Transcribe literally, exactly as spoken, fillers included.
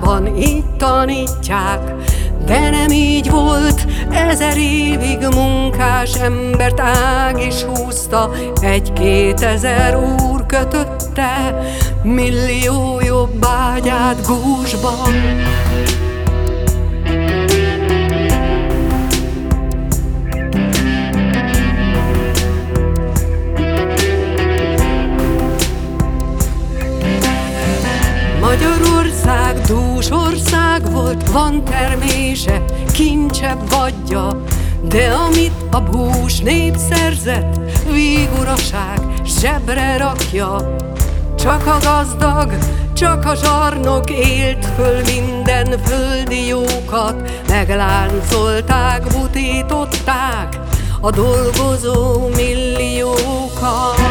iskolában így tanítják, de nem így volt, ezer évig munkás embert ág is húzta, egy-kétezer úr kötötte, millió jobb ágyát gúzsban. Magyarország dús ország volt, van termése, kincse, vagyja, de amit a bús nép szerzett, víguraság zsebre rakja. Csak a gazdag, csak a zsarnok élt föl minden földi jókat, megláncolták, butították a dolgozó milliókat.